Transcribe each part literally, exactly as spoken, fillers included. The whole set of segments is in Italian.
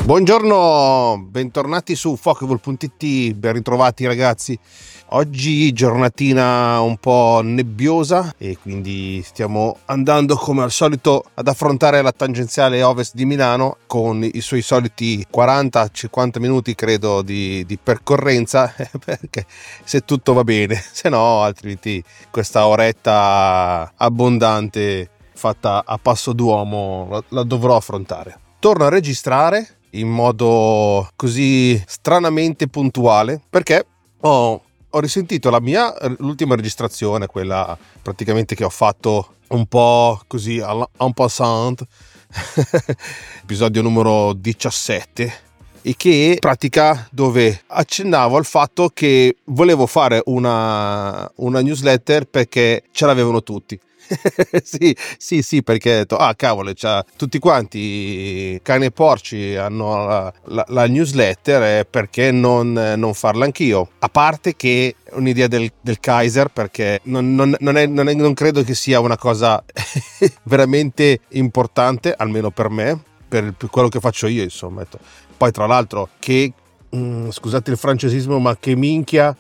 Buongiorno, bentornati su Focable punto it, ben ritrovati ragazzi. Oggi giornatina un po' nebbiosa e quindi stiamo andando come al solito ad affrontare la tangenziale ovest di Milano con i suoi soliti quaranta cinquanta minuti credo di, di percorrenza, perché se tutto va bene, se no altrimenti questa oretta abbondante fatta a passo d'uomo la, la dovrò affrontare. Torno a registrare in modo così stranamente puntuale perché ho, ho risentito la mia l'ultima registrazione, quella praticamente che ho fatto un po' così en passant, episodio numero diciassette, e che in pratica dove accennavo al fatto che volevo fare una, una newsletter perché ce l'avevano tutti. sì, sì, sì, perché ho detto, ah cavolo, cioè, tutti quanti cani e porci hanno la, la, la newsletter, e perché non, non farla anch'io? A parte che è un'idea del, del Kaiser, perché non, non, non, è, non, è, non credo che sia una cosa veramente importante, almeno per me, per, per quello che faccio io, insomma. Poi tra l'altro che mm, scusate il francesismo, ma che minchia,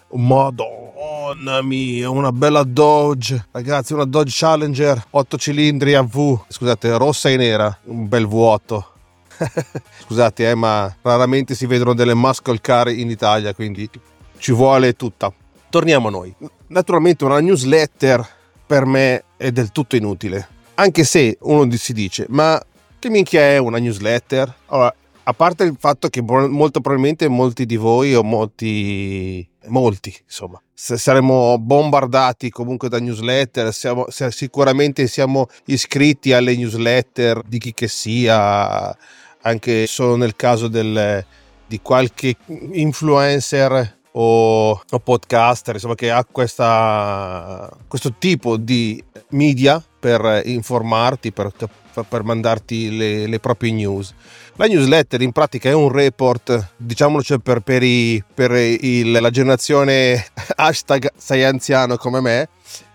madonna mia, una bella Dodge, ragazzi, una Dodge Challenger otto cilindri A V, scusate, rossa e nera, un bel vuoto. Scusate, eh, ma raramente si vedono delle muscle car in Italia, quindi ci vuole tutta. Torniamo a noi. Naturalmente una newsletter per me è del tutto inutile, anche se uno si dice, ma che minchia è una newsletter? Allora, a parte il fatto che molto probabilmente molti di voi o molti, molti insomma, saremo bombardati comunque da newsletter, siamo, sicuramente siamo iscritti alle newsletter di chi che sia, anche solo nel caso del, di qualche influencer o, o podcaster, insomma, che ha questa, questo tipo di media per informarti, per, per mandarti le, le proprie news. La newsletter in pratica è un report, diciamolo, cioè per, per, i, per il, la generazione hashtag sei anziano come me.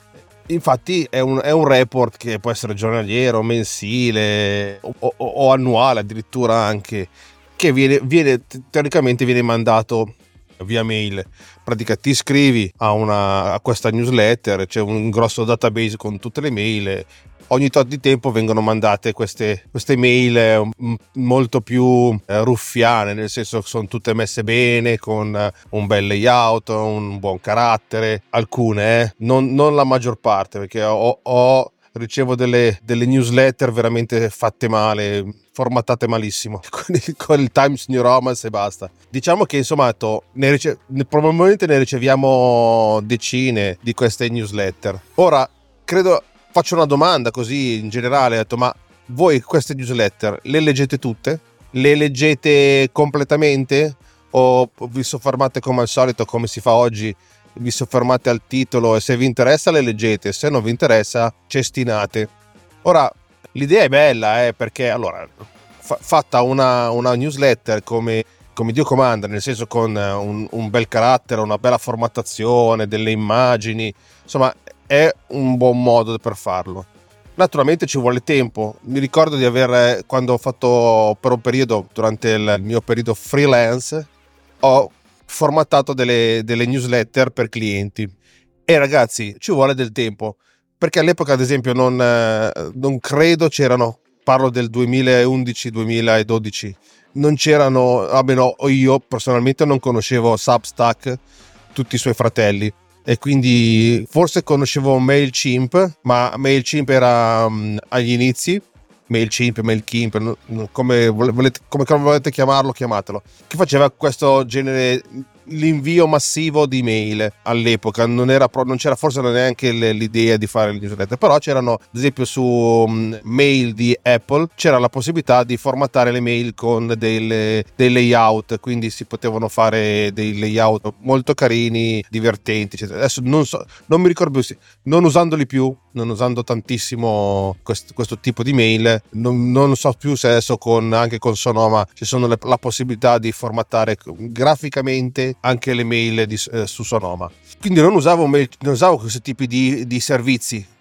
Infatti è un, è un report che può essere giornaliero, mensile o, o, o annuale addirittura, anche, che viene, viene teoricamente viene mandato via mail. In pratica ti iscrivi a, una, a questa newsletter, c'è un grosso database con tutte le mail. Ogni tot di tempo vengono mandate queste, queste mail molto più eh, ruffiane, nel senso che sono tutte messe bene, con eh, un bel layout, un buon carattere. Alcune, eh, non, non la maggior parte, perché ho, ho ricevo delle, delle newsletter veramente fatte male, formattate malissimo, con il, con il Times New Roman e basta. Diciamo che insomma ne rice- probabilmente ne riceviamo decine di queste newsletter. Ora, credo... Faccio una domanda così in generale, ho detto, ma voi queste newsletter le leggete tutte? Le leggete completamente? O vi soffermate come al solito, come si fa oggi, vi soffermate al titolo e se vi interessa le leggete, se non vi interessa cestinate? Ora, l'idea è bella, eh, perché allora, fa- fatta una, una newsletter come, come Dio comanda, nel senso con un, un bel carattere, una bella formattazione, delle immagini, insomma... è un buon modo per farlo. Naturalmente ci vuole tempo. Mi ricordo di aver, quando ho fatto per un periodo, durante il mio periodo freelance, ho formattato delle, delle newsletter per clienti. E ragazzi, ci vuole del tempo, perché all'epoca ad esempio non, non credo c'erano, parlo del duemilaundici duemiladodici, non c'erano, almeno io personalmente non conoscevo Substack, tutti i suoi fratelli. E quindi forse conoscevo MailChimp, ma MailChimp era um, agli inizi, MailChimp, MailChimp, come volete, come volete chiamarlo, chiamatelo, che faceva questo genere, l'invio massivo di mail. All'epoca non era non c'era forse neanche l'idea di fare le newsletter, però c'erano, ad esempio su um, mail di Apple c'era la possibilità di formattare le mail con delle, dei layout, quindi si potevano fare dei layout molto carini, divertenti, eccetera. Adesso non so, non mi ricordo più, non usandoli più, non usando tantissimo questo, questo tipo di mail, non, non so più se adesso con, anche con Sonoma ci sono le, la possibilità di formattare graficamente anche le mail di, eh, su Sonoma. Quindi non usavo mail, non usavo questi tipi di, di servizi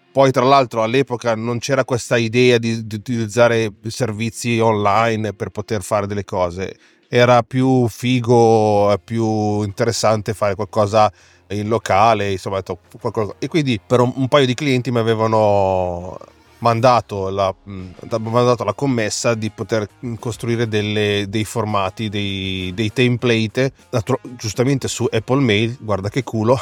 Poi tra l'altro all'epoca non c'era questa idea di, di utilizzare servizi online per poter fare delle cose, era più figo, più interessante fare qualcosa in locale, insomma, qualcosa. E quindi per un, un paio di clienti mi avevano mandato la, mandato la commessa di poter costruire delle, dei formati, dei, dei template, giustamente su Apple Mail, guarda che culo,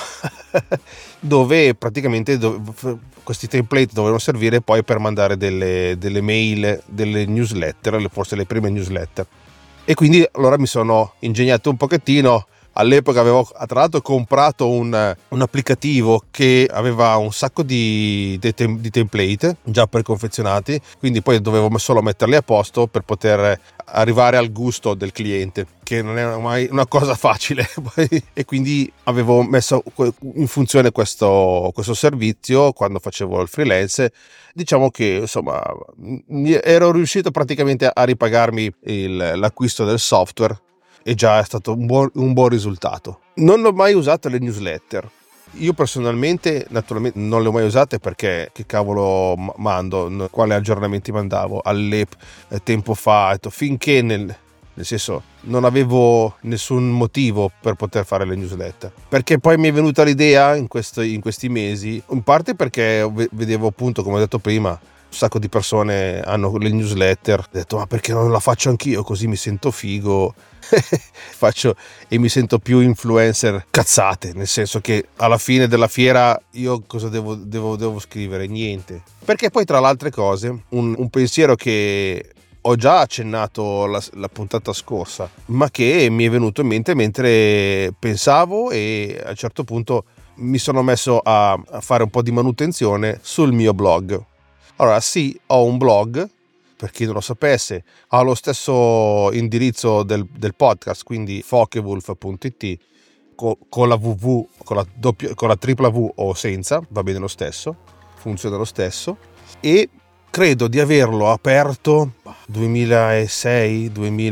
dove praticamente dove, questi template dovevano servire poi per mandare delle, delle mail, delle newsletter, forse le prime newsletter. E quindi allora mi sono ingegnato un pochettino. All'epoca avevo tra l'altro comprato un, un applicativo che aveva un sacco di, di, tem- di template già preconfezionati, quindi poi dovevo solo metterli a posto per poter arrivare al gusto del cliente, che non è mai una cosa facile. E quindi avevo messo in funzione questo, questo servizio quando facevo il freelance. Diciamo che insomma ero riuscito praticamente a ripagarmi il, l'acquisto del software, e già è stato un buon, un buon risultato. Non ho mai usato le newsletter. Io personalmente, naturalmente, non le ho mai usate perché che cavolo mando, quali aggiornamenti mandavo all'app eh, tempo fa, detto, finché nel, nel senso non avevo nessun motivo per poter fare le newsletter. Perché poi mi è venuta l'idea in, questo, in questi mesi, in parte perché vedevo appunto, come ho detto prima, un sacco di persone hanno le newsletter, ho detto ma perché non la faccio anch'io, così mi sento figo. Faccio e mi sento più influencer cazzate, nel senso che alla fine della fiera io cosa devo, devo, devo scrivere? Niente. Perché poi tra le altre cose un, un pensiero che ho già accennato la, la puntata scorsa, ma che mi è venuto in mente mentre pensavo, e a un certo punto mi sono messo a, a fare un po' di manutenzione sul mio blog. Allora sì, ho un blog, per chi non lo sapesse, ha lo stesso indirizzo del, del podcast, quindi fokewulf punto it, con, con la www, con la, doppia, con la tripla V o senza, va bene lo stesso, funziona lo stesso, e credo di averlo aperto duemilasei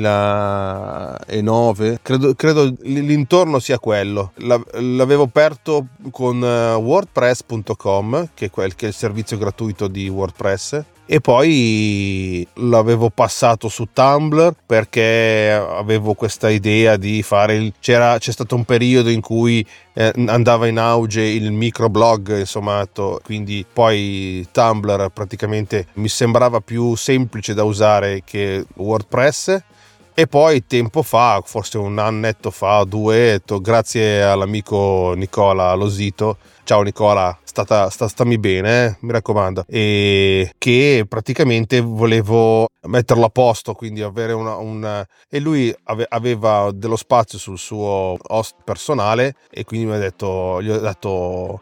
duemilanove, credo, credo l'intorno sia quello. L'avevo aperto con wordpress punto com, che è, quel, che è il servizio gratuito di WordPress, e poi l'avevo passato su Tumblr perché avevo questa idea di fare il, c'era c'è stato un periodo in cui eh, andava in auge il microblog, insomma, quindi poi Tumblr praticamente mi sembrava più semplice da usare che WordPress. E poi tempo fa, forse un annetto fa o due, grazie all'amico Nicola Losito, ciao Nicola, stata, sta, stammi bene, eh? Mi raccomando, e che praticamente volevo metterlo a posto, quindi avere una, una... e lui ave, aveva dello spazio sul suo host personale, e quindi mi ha detto, gli ho detto...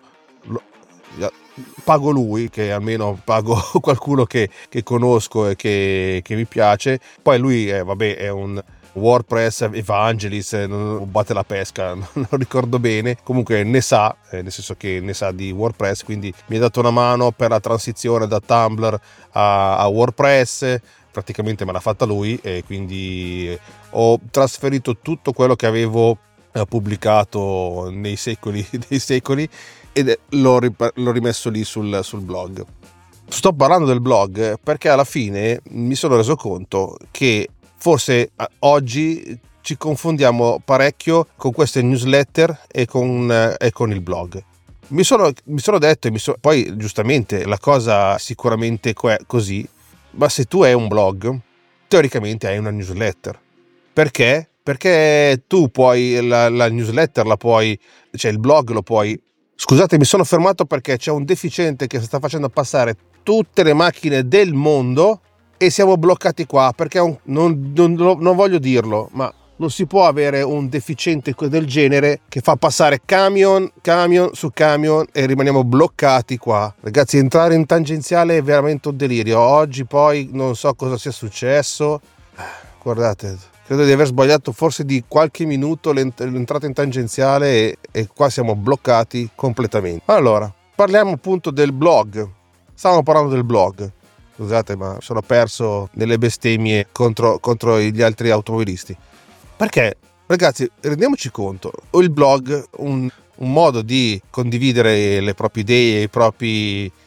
pago lui, che almeno pago qualcuno che, che conosco e che, che mi piace. Poi lui eh, vabbè, è un WordPress evangelist, non batte la pesca, non lo ricordo bene, comunque ne sa, eh, nel senso che ne sa di WordPress, quindi mi ha dato una mano per la transizione da Tumblr a, a WordPress. Praticamente me l'ha fatta lui, e quindi ho trasferito tutto quello che avevo eh, pubblicato nei secoli dei secoli, ed l'ho, rip- l'ho rimesso lì sul, sul blog. Sto parlando del blog perché alla fine mi sono reso conto che forse oggi ci confondiamo parecchio con queste newsletter e con, eh, e con il blog. Mi sono, mi sono detto, e mi so, poi giustamente la cosa sicuramente è così, ma se tu hai un blog, teoricamente hai una newsletter. Perché? Perché tu puoi, la, la newsletter la puoi, cioè il blog lo puoi... Scusate, mi sono fermato perché c'è un deficiente che sta facendo passare tutte le macchine del mondo e siamo bloccati qua perché un, non, non, non voglio dirlo, ma non si può avere un deficiente del genere che fa passare camion, camion su camion e rimaniamo bloccati qua. Ragazzi, entrare in tangenziale è veramente un delirio. Oggi poi non so cosa sia successo. Guardate, credo di aver sbagliato forse di qualche minuto l'entrata in tangenziale e, e qua siamo bloccati completamente. Allora, parliamo appunto del blog. Stavamo parlando del blog. Scusate, ma sono perso nelle bestemmie contro, contro gli altri automobilisti. Perché, ragazzi, rendiamoci conto, il blog un, un modo di condividere le proprie idee, i propri,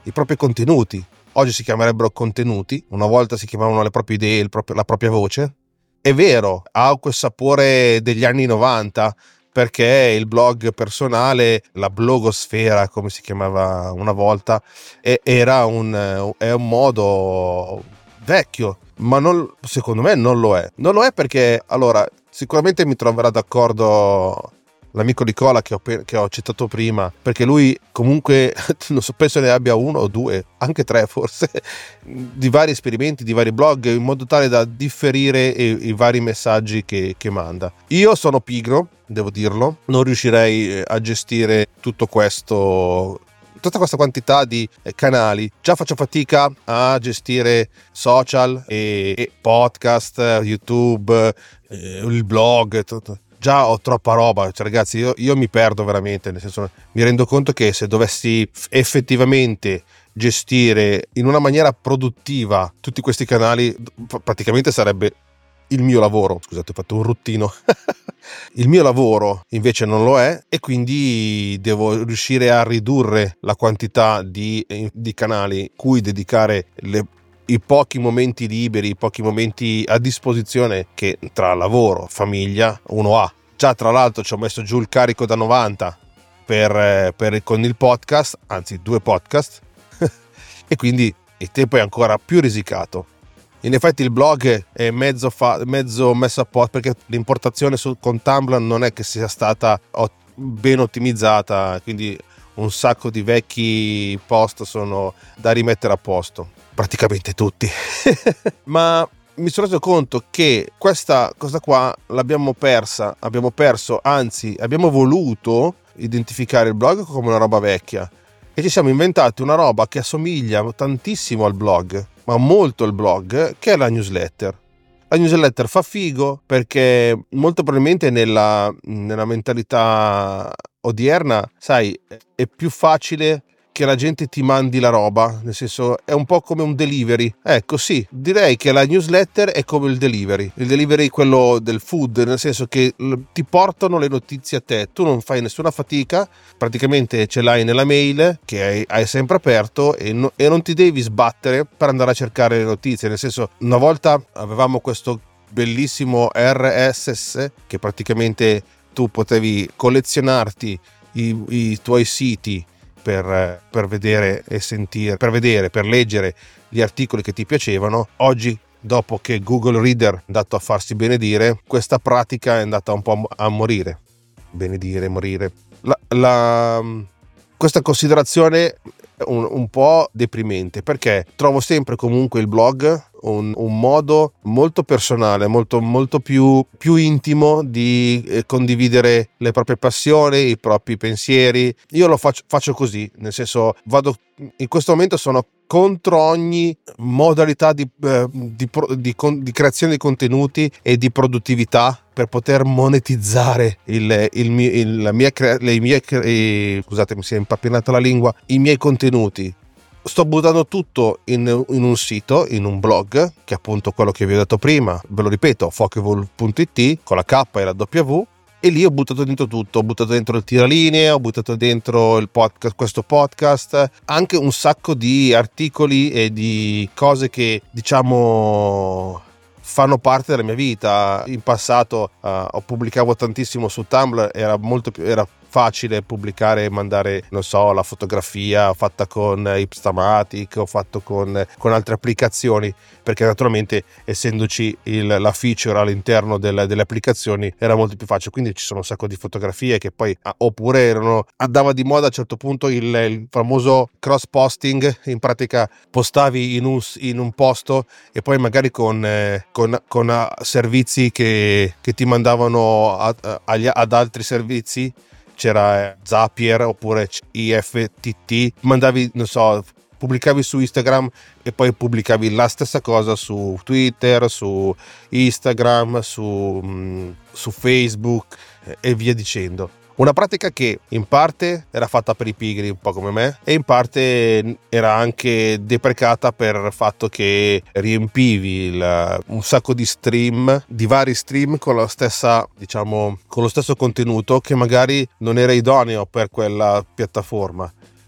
i propri contenuti. Oggi si chiamerebbero contenuti, una volta si chiamavano le proprie idee, il proprio, la propria voce. È vero, ha quel sapore degli anni novanta, perché il blog personale, la blogosfera come si chiamava una volta, era un, è un modo vecchio, ma non, secondo me non lo è. Non lo è perché, allora, sicuramente mi troverà d'accordo l'amico Nicola che ho, che ho citato prima, perché lui comunque non so, penso ne abbia uno o due, anche tre forse, di vari esperimenti, di vari blog, in modo tale da differire i, i vari messaggi che, che manda. Io sono pigro, devo dirlo, non riuscirei a gestire tutto questo, tutta questa quantità di canali. Già faccio fatica a gestire social e, e podcast, YouTube, eh, il blog, tutto. Già ho troppa roba, cioè, ragazzi, io, io mi perdo veramente, nel senso, mi rendo conto che se dovessi effettivamente gestire in una maniera produttiva tutti questi canali, praticamente sarebbe il mio lavoro. Scusate, ho fatto un ruttino. Il mio lavoro invece non lo è, e quindi devo riuscire a ridurre la quantità di, di canali cui dedicare le i pochi momenti liberi, i pochi momenti a disposizione che tra lavoro, famiglia uno ha. Già tra l'altro ci ho messo giù il carico da novanta per, per con il podcast, anzi due podcast, e quindi il tempo è ancora più risicato. In effetti il blog è mezzo, fa, mezzo messo a posto, perché l'importazione su, con Tumblr non è che sia stata ben ottimizzata, quindi un sacco di vecchi post sono da rimettere a posto. Praticamente tutti. Ma mi sono reso conto che questa cosa qua l'abbiamo persa, abbiamo perso, anzi abbiamo voluto identificare il blog come una roba vecchia e ci siamo inventati una roba che assomiglia tantissimo al blog, ma molto al blog, che è la newsletter. La newsletter fa figo perché molto probabilmente nella, nella mentalità odierna, sai, è più facile che la gente ti mandi la roba, nel senso è un po' come un delivery. Ecco, sì, direi che la newsletter è come il delivery, il delivery quello del food, nel senso che ti portano le notizie a te, tu non fai nessuna fatica, praticamente ce l'hai nella mail che hai, hai sempre aperto e, no, e non ti devi sbattere per andare a cercare le notizie, nel senso, una volta avevamo questo bellissimo R S S che praticamente tu potevi collezionarti i, i tuoi siti Per, per vedere e sentire, per vedere, per leggere gli articoli che ti piacevano. Oggi, dopo che Google Reader è andato a farsi benedire, questa pratica è andata un po' a morire. Benedire, morire. La, la, questa considerazione è un, un po' deprimente, perché trovo sempre comunque il blog un, un modo molto personale, molto, molto più, più intimo di eh, condividere le proprie passioni, i propri pensieri. Io lo faccio, faccio così, nel senso, vado in questo momento sono contro ogni modalità di, eh, di, di, di creazione di contenuti e di produttività per poter monetizzare il, il, il, il, la mia, le mie, eh, scusate, mi si è impappinata la lingua, i miei contenuti. Sto buttando tutto in, in un sito, in un blog, che è appunto quello che vi ho detto prima, ve lo ripeto, fokevol punto it, con la K e la W, e lì ho buttato dentro tutto, ho buttato dentro il tiralinee, ho buttato dentro il podcast, questo podcast, anche un sacco di articoli e di cose che, diciamo, fanno parte della mia vita. In passato uh, ho pubblicavo tantissimo su Tumblr, era molto più, era facile pubblicare e mandare, non so, la fotografia fatta con Ipstamatic o fatto con, con altre applicazioni, perché naturalmente essendoci il, la feature all'interno del, delle applicazioni era molto più facile, quindi ci sono un sacco di fotografie che poi ah, oppure erano, andava di moda a un certo punto il, il famoso cross posting, in pratica postavi in un, in un posto e poi magari con, eh, con, con uh, servizi che, che ti mandavano a, a, agli, ad altri servizi. C'era Zapier oppure I F T T, mandavi, non so, pubblicavi su Instagram e poi pubblicavi la stessa cosa su Twitter, su Instagram, su, su Facebook e via dicendo. Una pratica che in parte era fatta per i pigri, un po' come me, e in parte era anche deprecata per il fatto che riempivi il, un sacco di stream, di vari stream con la stessa, diciamo, con lo stesso contenuto che magari non era idoneo per quella piattaforma.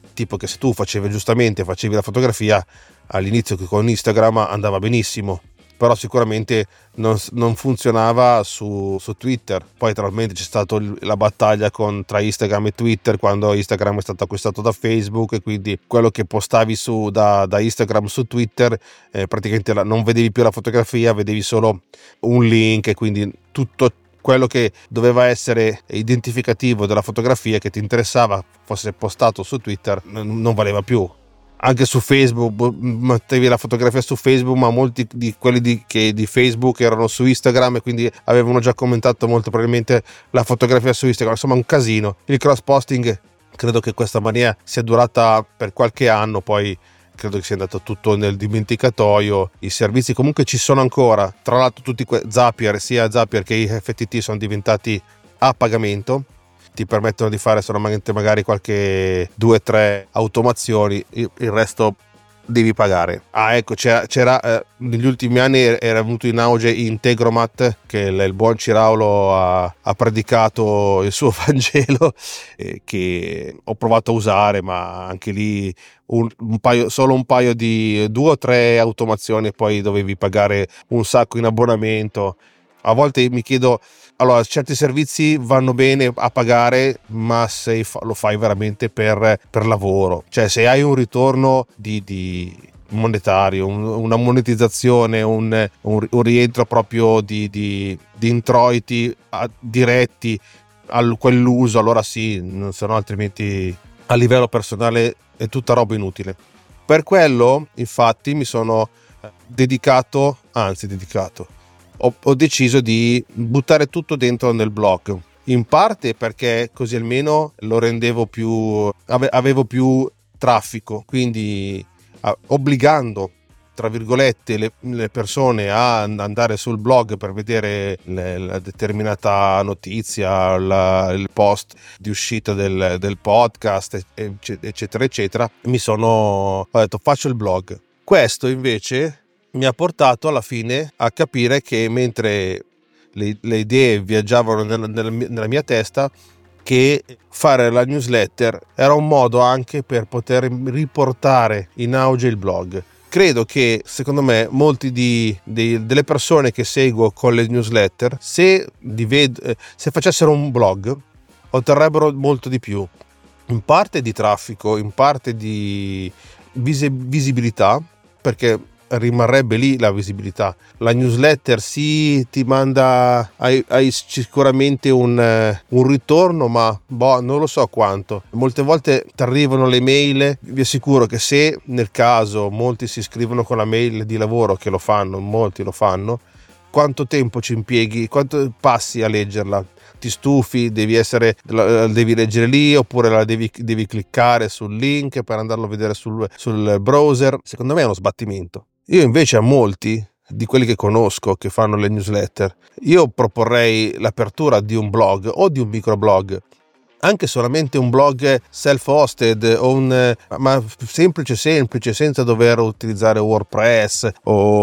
tipo che se tu facevi giustamente facevi la fotografia all'inizio che con Instagram andava benissimo, però sicuramente non, non funzionava su, su Twitter. Poi naturalmente c'è stata la battaglia con, tra Instagram e Twitter, quando Instagram è stato acquistato da Facebook, e quindi quello che postavi su da, da Instagram su Twitter eh, praticamente la, non vedevi più la fotografia, vedevi solo un link, e quindi tutto quello che doveva essere identificativo della fotografia che ti interessava fosse postato su Twitter non valeva più. Anche su Facebook mettevi la fotografia su Facebook, ma molti di quelli di, che di Facebook erano su Instagram, e quindi avevano già commentato molto probabilmente la fotografia su Instagram. Insomma, un casino. Il cross posting credo che questa mania sia durata per qualche anno, poi credo che sia andato tutto nel dimenticatoio. I servizi comunque ci sono ancora, tra l'altro tutti que- Zapier, sia Zapier che i F T T sono diventati a pagamento, ti permettono di fare solamente magari qualche due o tre automazioni, il resto devi pagare. Ah, ecco, c'era, c'era eh, negli ultimi anni era venuto in auge Integromat, che il, il buon Ciraulo ha, ha predicato il suo Vangelo, eh, che ho provato a usare, ma anche lì un, un paio, solo un paio di due o tre automazioni e poi dovevi pagare un sacco in abbonamento. A volte mi chiedo, allora certi servizi vanno bene a pagare, ma se lo fai veramente per, per lavoro, cioè se hai un ritorno di, di monetario, un, una monetizzazione, un, un, un rientro proprio di, di, di introiti a, diretti a quell'uso, allora sì, se no altrimenti a livello personale è tutta roba inutile. Per quello infatti mi sono dedicato, anzi dedicato, Ho, ho deciso di buttare tutto dentro nel blog, in parte perché così almeno lo rendevo più, ave, avevo più traffico, quindi a, obbligando tra virgolette le, le persone a andare sul blog per vedere le, la determinata notizia, la, il post di uscita del, del podcast, eccetera eccetera. Mi sono ho detto faccio il blog. Questo invece mi ha portato alla fine a capire che mentre le, le idee viaggiavano nella, nella, nella mia testa, che fare la newsletter era un modo anche per poter riportare in auge il blog. Credo che secondo me molti di, di, delle persone che seguo con le newsletter, se, dived, se facessero un blog, otterrebbero molto di più, in parte di traffico, in parte di vis- visibilità, perché rimarrebbe lì la visibilità. La newsletter sì, ti manda, hai, hai sicuramente un, un ritorno, ma boh, non lo so quanto. Molte volte ti arrivano le mail, vi assicuro che se nel caso molti si iscrivono con la mail di lavoro, che lo fanno, molti lo fanno, quanto tempo ci impieghi, quanto passi a leggerla? Ti stufi, devi essere, la devi leggere lì, oppure la devi, devi cliccare sul link per andarlo a vedere sul, sul browser. Secondo me è uno sbattimento. Io invece a molti di quelli che conosco che fanno le newsletter, io proporrei l'apertura di un blog o di un microblog, anche solamente un blog self-hosted o un, ma semplice semplice, senza dover utilizzare WordPress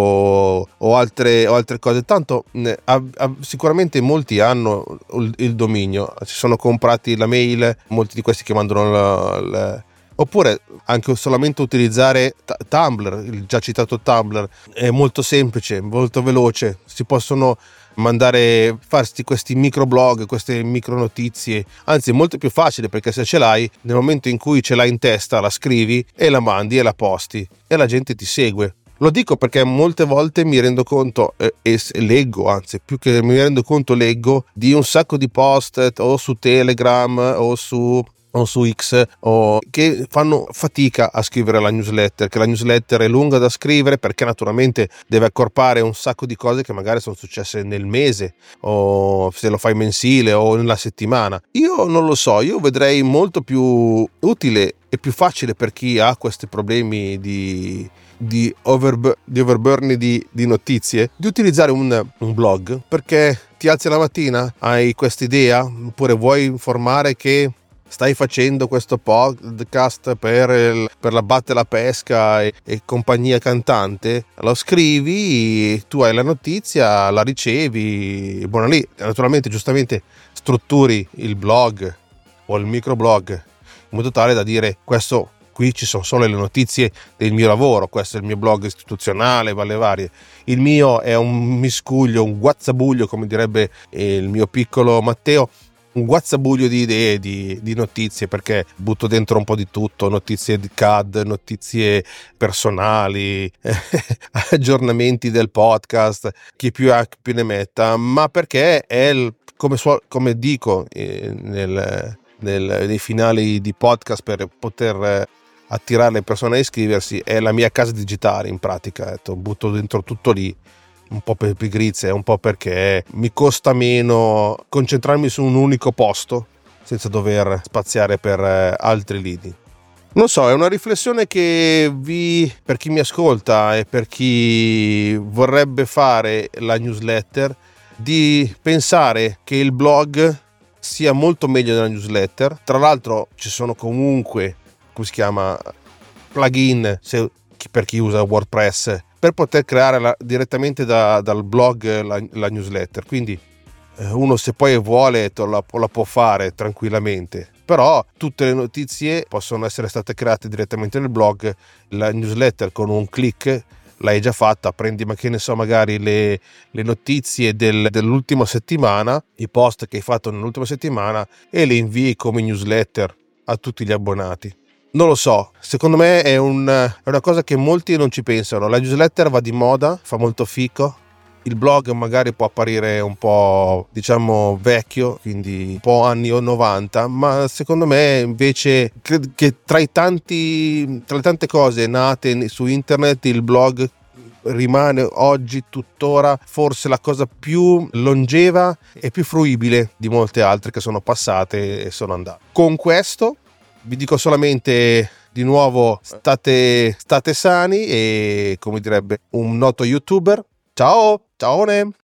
o, o, altre, o altre cose. Tanto eh, ha, ha, sicuramente molti hanno il, il dominio, si sono comprati la mail, molti di questi che mandano la, la, oppure anche solamente utilizzare t- Tumblr, il già citato Tumblr, è molto semplice, molto veloce, si possono mandare, farsi questi microblog, queste micro notizie, anzi è molto più facile, perché se ce l'hai, nel momento in cui ce l'hai in testa la scrivi e la mandi e la posti e la gente ti segue. Lo dico perché molte volte mi rendo conto eh, e leggo, anzi più che mi rendo conto leggo di un sacco di post o su Telegram o su o su X o che fanno fatica a scrivere la newsletter, che la newsletter è lunga da scrivere perché naturalmente deve accorpare un sacco di cose che magari sono successe nel mese, o se lo fai mensile o nella settimana. Io non lo so, io vedrei molto più utile e più facile per chi ha questi problemi di di, over, di overburn di, di notizie, di utilizzare un, un blog, perché ti alzi la mattina, hai questa idea, oppure vuoi informare che stai facendo questo podcast per, il, per la Batte la Pesca e, e compagnia cantante, lo scrivi, tu hai la notizia, la ricevi, buona lì. Naturalmente giustamente strutturi il blog o il microblog in modo tale da dire questo qui ci sono solo le notizie del mio lavoro, questo è il mio blog istituzionale, valle varie. Il mio è un miscuglio, un guazzabuglio, come direbbe il mio piccolo Matteo, un guazzabuglio di idee, di, di notizie, perché butto dentro un po' di tutto, notizie di C A D, notizie personali, aggiornamenti del podcast, chi più ha più ne metta, ma perché è il, come, su, come dico eh, nel, nel, nei finali di podcast, per poter attirare le persone a iscriversi, è la mia casa digitale in pratica, detto, butto dentro tutto lì, un po' per pigrizia, un po' perché mi costa meno concentrarmi su un unico posto senza dover spaziare per altri lidi. Non so, è una riflessione che vi, per chi mi ascolta e per chi vorrebbe fare la newsletter, di pensare che il blog sia molto meglio della newsletter. Tra l'altro ci sono comunque, come si chiama, plugin se, per chi usa WordPress, per poter creare la, direttamente da, dal blog la, la newsletter, quindi eh, uno se poi vuole la, la può fare tranquillamente, però tutte le notizie possono essere state create direttamente nel blog. La newsletter con un click l'hai già fatta, prendi ma che ne so magari le, le notizie del, dell'ultima settimana, i post che hai fatto nell'ultima settimana, e le invii come newsletter a tutti gli abbonati. Non lo so, secondo me è, un, è una cosa che molti non ci pensano. La newsletter va di moda, fa molto fico. Il blog magari può apparire un po', diciamo, vecchio, quindi un po' anni novanta, ma secondo me invece che tra i tanti, tra le tante cose nate su internet, il blog rimane oggi tuttora forse la cosa più longeva e più fruibile di molte altre che sono passate e sono andate. Con questo vi dico solamente di nuovo state, state sani e, come direbbe un noto youtuber, ciao, ciao.